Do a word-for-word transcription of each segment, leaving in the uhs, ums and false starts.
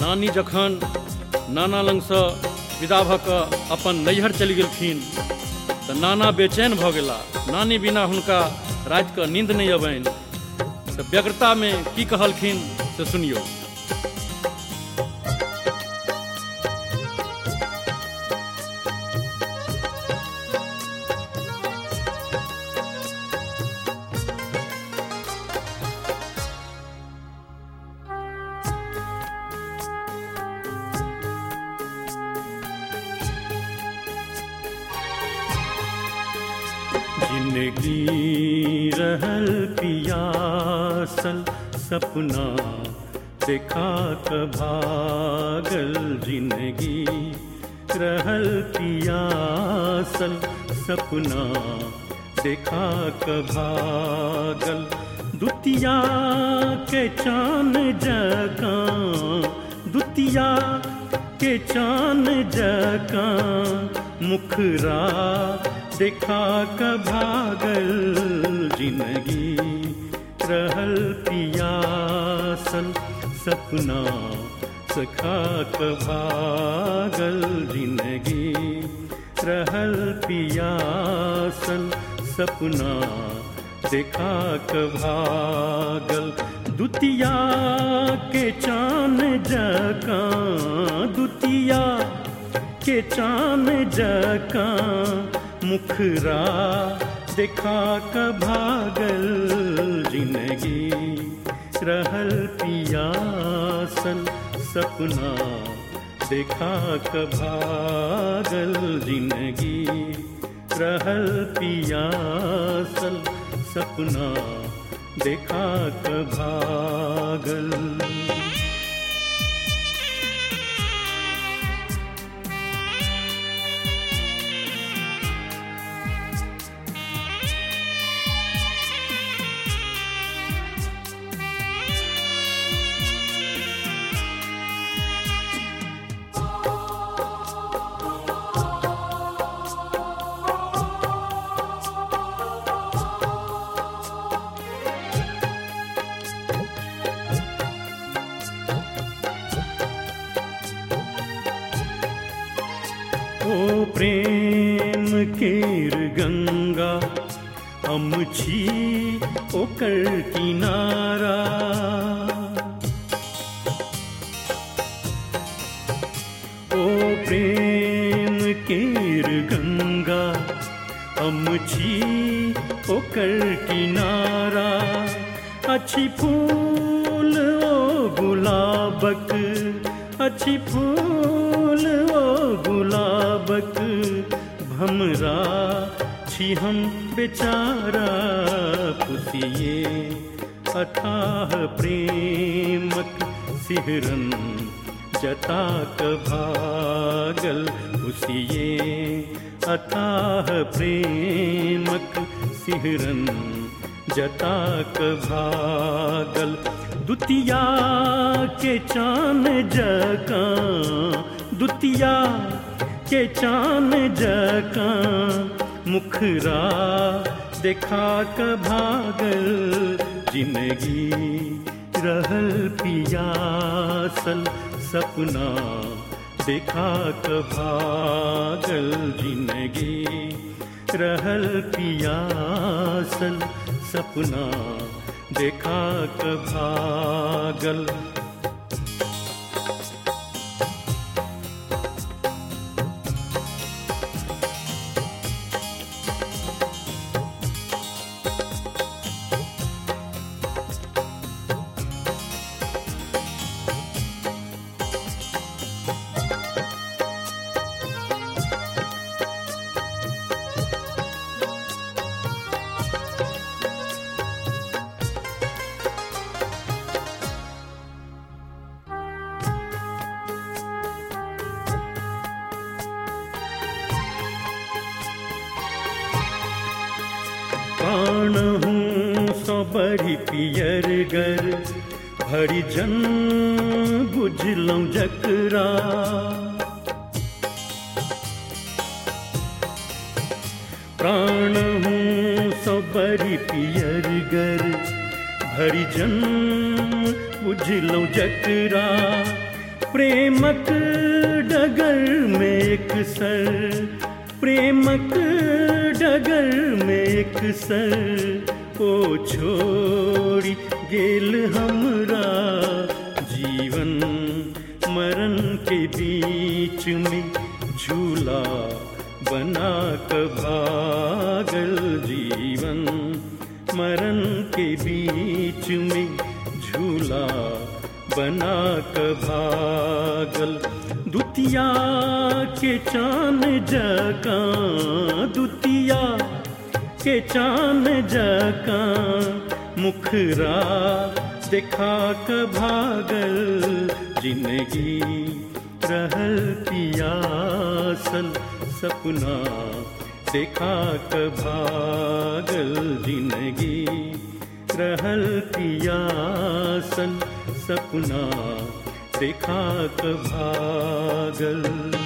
नानी जखन नाना लगसँ विदा भऽ कऽ अपन नैहर चलि गेलखिन तऽ नाना बेचैन भऽ गेला। नानी बिना हुनका रातिके नींद नहीं अबनि। तऽ व्यग्रता में की कहलखिन से सुनियो। जिंदगी रहल पियासल सपना देखा क भागल। जिंदगी रहल पियासल सपना देखा क भागल। दुतिया के चान जकां दुतिया के चान जकां मुखरा देखा क भागल। जिंदगी रहल पियासल सपना सखा क भागल। जिंदगी रहल पियासल सपना देखा क भागल। दुतिया के चान जकां दुतिया के चान जकां मुखरा देखा क भागल। जिंदगी रहल पियासल सपना देखा क भागल। जिंदगी रहल पियासल सपना देखा क भागल। ओ प्रेम केर गंगा हम छी ओकर किनारा। ओ प्रेम केर गंगा हम छी ओकर किनारा। अच्छी फूल ओ गुलाबक अच्छी फूल ओ गुलाबक भमरा छी हम बेचारा। पुसिए अथाह प्रेमक सिहरन जता क भागल। पुसिए अथाह प्रेमक सिहरन जता क भागल। दुतिया के चान जकां दुतिया के चान जकां मुखरा देखा क भागल। जिंदगी रहल पियासल सपना देखा क भागल। जिंदगी रहल पियासल सपना देखा क भागल। प्राण हूँ सो बड़ी पियर गर भरी जन बुझलौं जकरा। प्राण हूँ सो बड़ी पियर गर भरी जन बुझलौं जकरा। प्रेमक डगर में एक सर, प्रेमक डगर में एक सर, ओ छोड़ी गेल हमरा जीवन मरण के बीच में झूला बना क भागल, जीवन मरण के बीच में झूला बना क भागल। दुतिया के चान जका, दुतिया के चान जका, मुखरा देखा क भागल, जिंदगी रहल पियासल, सपना देखा क भागल, जिंदगी रहल पियासल, सपना देखा क भागल।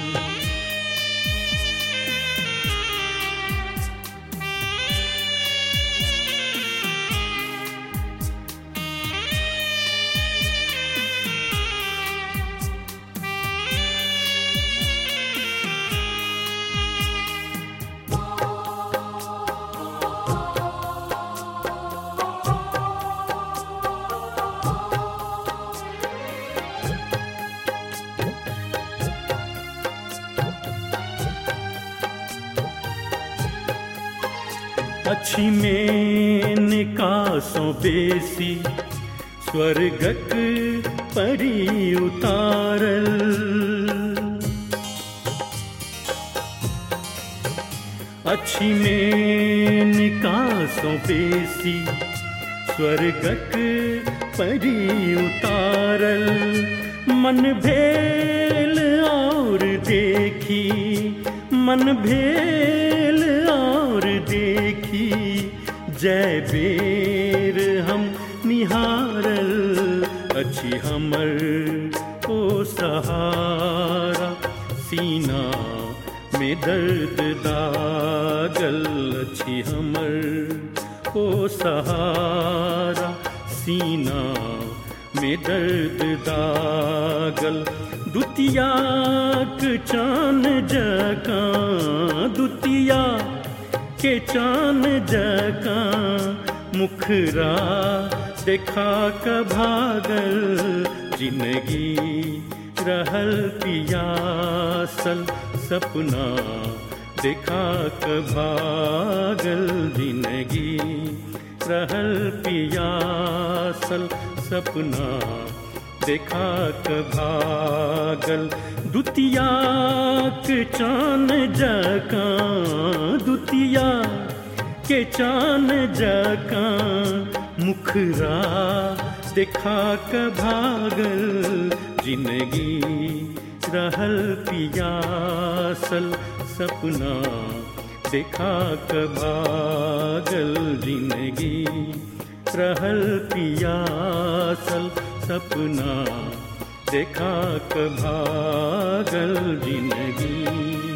अच्छी में निकासों बेसी, स्वर्गक परी उतारल, अच्छी में निकासों बेसी, स्वर्गक परी उतारल, मन भेल और देखी, मन भेल और देखी, जय बेर हम निहारल, अच्छी हमर ओ सहारा, सीना में दर्द दागल, अच्छी हमर ओ सहारा, सीना में दर्द दागल। दुतिया के चान जका, दुतिया के चान जका, मुखरा देखा क भागल, जिंदगी रहल पियासल, सपना देखा क भागल, जिंदगी रहल पियासल, सपना देखा क भागल। दुतिया के चान जका, दुतिया के चान जका, मुखरा देखा क भागल, जिंदगी रहल पियासल, सपना देखा क भागल, जिंदगी रहल पियासल, सपना देखा क भागल, जिंदगी।